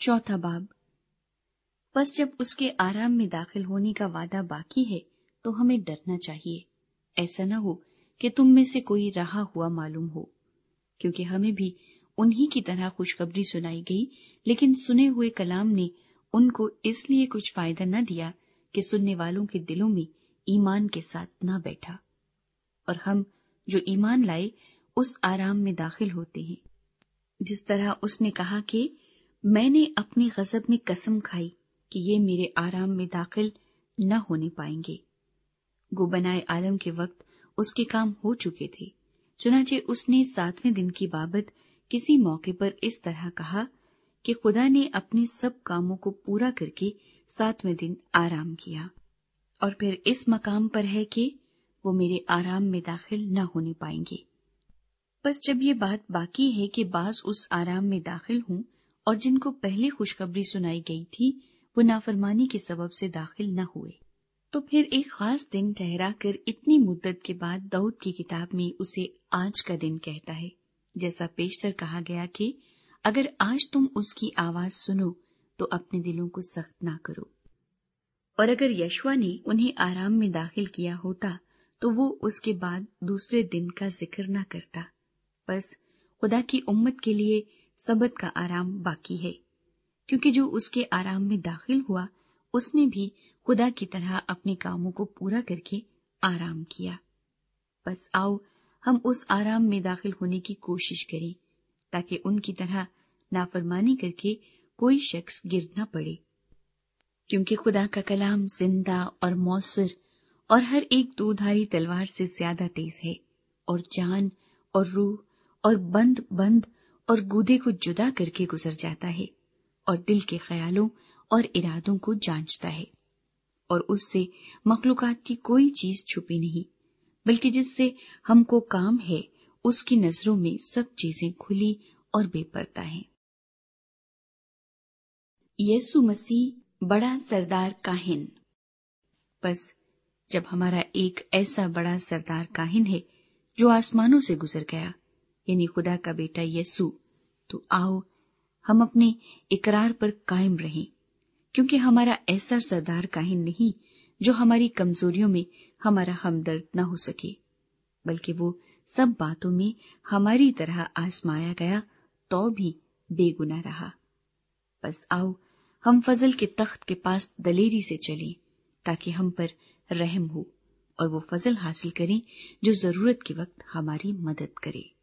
چوتھا باب۔ بس جب اس کے آرام میں داخل ہونے کا وعدہ باقی ہے تو ہمیں ڈرنا چاہیے، ایسا نہ ہو کہ تم میں سے کوئی رہا ہوا معلوم ہو، کیونکہ ہمیں بھی انہی کی طرح خوشخبری سنائی گئی، لیکن سنے ہوئے کلام نے ان کو اس لیے کچھ فائدہ نہ دیا کہ سننے والوں کے دلوں میں ایمان کے ساتھ نہ بیٹھا، اور ہم جو ایمان لائے اس آرام میں داخل ہوتے ہیں، جس طرح اس نے کہا کہ میں نے اپنی غضب میں قسم کھائی کہ یہ میرے آرام میں داخل نہ ہونے پائیں گے۔ گو بنائے عالم کے وقت اس کے کام ہو چکے تھے، چنانچہ اس نے 7ویں دن کی بابت کسی موقع پر اس طرح کہا کہ خدا نے اپنے سب کاموں کو پورا کر کے 7ویں دن آرام کیا، اور پھر اس مقام پر ہے کہ وہ میرے آرام میں داخل نہ ہونے پائیں گے۔ بس جب یہ بات باقی ہے کہ بعض اس آرام میں داخل ہوں اور جن کو پہلے خوشخبری سنائی گئی تھی وہ نافرمانی کے سبب سے داخل نہ ہوئے، تو پھر ایک خاص دن ٹھہرا کر اتنی مدت کے بعد داؤد کی کتاب میں اسے آج کا دن کہتا ہے، جیسا پیشتر کہا گیا کہ اگر آج تم اس کی آواز سنو تو اپنے دلوں کو سخت نہ کرو۔ اور اگر یشوع نے انہیں آرام میں داخل کیا ہوتا تو وہ اس کے بعد دوسرے دن کا ذکر نہ کرتا۔ بس خدا کی امت کے لیے سبت کا آرام باقی ہے، کیونکہ جو اس کے آرام میں داخل ہوا اس نے بھی خدا کی طرح اپنے کاموں کو پورا کر کے آرام کیا۔ بس آؤ ہم اس آرام میں داخل ہونے کی کوشش کریں تاکہ ان کی طرح نافرمانی کر کے کوئی شخص گر نہ پڑے، کیونکہ خدا کا کلام زندہ اور مؤثر اور ہر ایک دودھاری تلوار سے زیادہ تیز ہے، اور جان اور روح اور بند اور گودے کو جدا کر کے گزر جاتا ہے، اور دل کے خیالوں اور ارادوں کو جانچتا ہے، اور اس سے مخلوقات کی کوئی چیز چھپی نہیں، بلکہ جس سے ہم کو کام ہے اس کی نظروں میں سب چیزیں کھلی اور بے پردہ ہیں۔ یسوع مسیح بڑا سردار کاہن۔ بس جب ہمارا ایک ایسا بڑا سردار کاہن ہے جو آسمانوں سے گزر گیا، یعنی خدا کا بیٹا یسوع، تو آؤ ہم اپنے اقرار پر قائم رہیں، کیونکہ ہمارا ایسا سردار کاہن نہیں جو ہماری کمزوریوں میں ہمارا ہمدرد نہ ہو سکے، بلکہ وہ سب باتوں میں ہماری طرح آزمایا گیا تو بھی بے گناہ رہا۔ بس آؤ ہم فضل کے تخت کے پاس دلیری سے چلیں تاکہ ہم پر رحم ہو، اور وہ فضل حاصل کریں جو ضرورت کے وقت ہماری مدد کرے۔